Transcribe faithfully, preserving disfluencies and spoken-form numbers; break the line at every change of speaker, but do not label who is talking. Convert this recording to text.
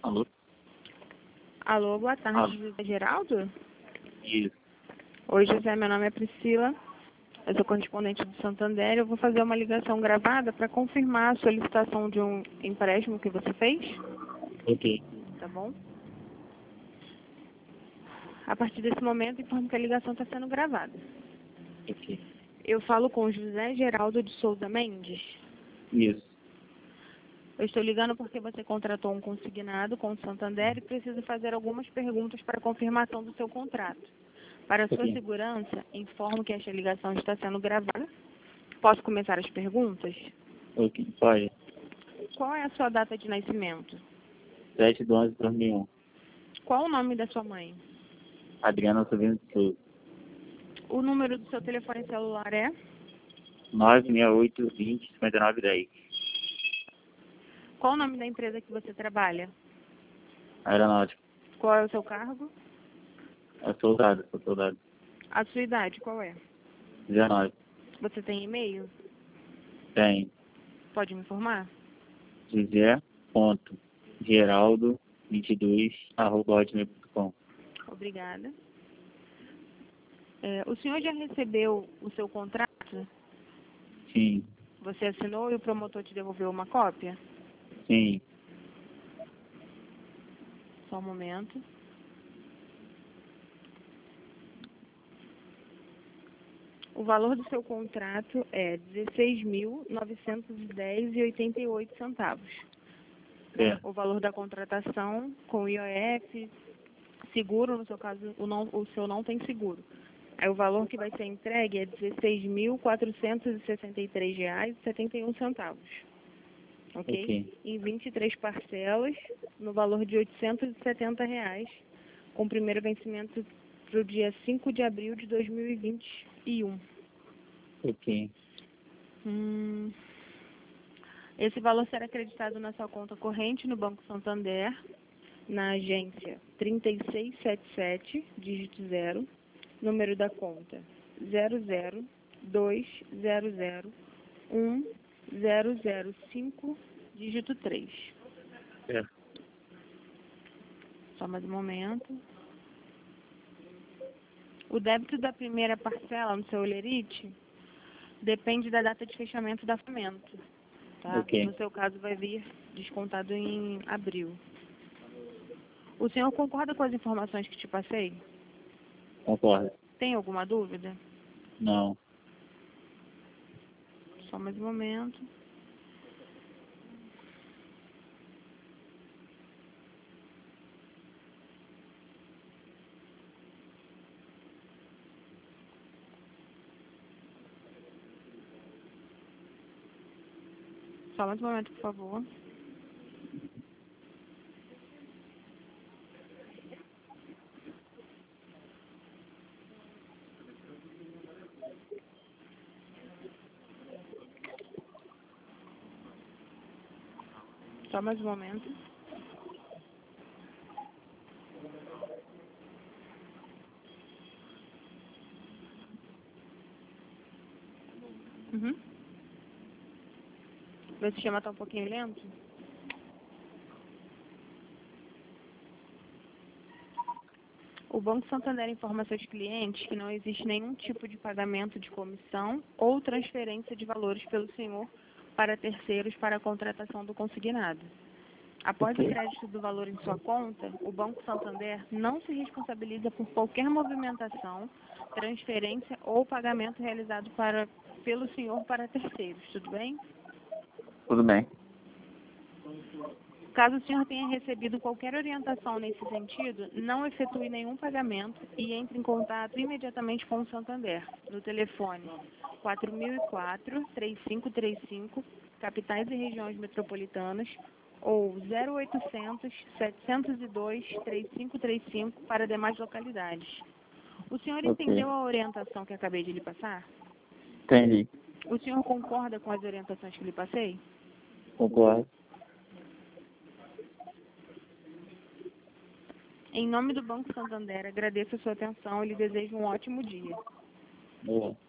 Alô?
Alô, boa tarde,
Alô?
José Geraldo?
Isso.
Oi, José, meu nome é Priscila, eu sou correspondente do Santander. Eu vou fazer uma ligação gravada para confirmar a solicitação de um empréstimo que você fez,
Ok.
tá bom? A partir desse momento, informo que a ligação está sendo gravada.
Ok.
Eu falo com José Geraldo de Souza Mendes.
Isso.
Eu estou ligando porque você contratou um consignado com o Santander e precisa fazer algumas perguntas para confirmação do seu contrato. Para sua
Ok.
segurança, informo que esta ligação está sendo gravada. Posso começar as perguntas?
Ok. Pode.
Qual é a sua data de nascimento?
sete de onze de dois mil e um.
Qual o nome da sua mãe?
Adriana Silvino de Souza.
O número do seu telefone celular é?
nove seis oito, vinte, cinquenta e nove, dez.
Qual o nome da empresa que você trabalha?
Aeronáutica.
Qual é o seu cargo?
Eu sou soldado. Sou soldado.
A sua idade, qual é?
dezenove.
Você tem e-mail?
Tem.
Pode me informar?
José ponto Geraldo vinte e dois arroba hotmail ponto com.
Obrigada. É, o senhor já recebeu o seu contrato?
Sim.
Você assinou e o promotor te devolveu uma cópia?
Sim.
Só um momento. O valor do seu contrato é dezesseis mil novecentos e dez reais e oitenta e oito centavos.
É.
O valor da contratação com I O F, seguro, no seu caso, o, não, o seu não tem seguro. Aí o valor que vai ser entregue é dezesseis mil quatrocentos e sessenta e três reais e setenta e um centavos. Ok?
Ok.
Em vinte e três parcelas, no valor de oitocentos e setenta reais, com primeiro vencimento para o dia cinco de abril de dois mil e vinte e um.
Ok.
Hum, esse valor será acreditado na sua conta corrente no Banco Santander, na agência trinta e seis setenta e sete, dígito zero, número da conta zero zero dois zero zero um zero zero cinco, dígito três.
É.
Só mais um momento. O débito da primeira parcela no seu Olerite depende da data de fechamento da pagamento. Tá?
Ok.
No seu caso, vai vir descontado em abril. O senhor concorda com as informações que te passei?
Concordo.
Tem alguma dúvida?
Não.
Só mais um momento. Só mais um momento, por favor. Só mais um momento. Uhum. Meu sistema está um pouquinho lento. O Banco Santander informa a seus clientes que não existe nenhum tipo de pagamento de comissão ou transferência de valores pelo senhor para terceiros para a contratação do consignado. Após o
Ok.
crédito do valor em sua conta, o Banco Santander não se responsabiliza por qualquer movimentação, transferência ou pagamento realizado para, pelo senhor para terceiros, tudo bem?
Tudo bem.
Caso o senhor tenha recebido qualquer orientação nesse sentido, não efetue nenhum pagamento e entre em contato imediatamente com o Santander, no telefone quatro mil e quatro, três cinco três cinco, capitais e regiões metropolitanas, ou zero oitocentos, setecentos e dois, trinta e cinco trinta e cinco para demais localidades. O senhor
Ok.
entendeu a orientação que acabei de lhe passar?
Entendi.
O senhor concorda com as orientações que lhe passei?
Concordo.
Em nome do Banco Santander, agradeço a sua atenção e lhe desejo um ótimo dia.
Boa.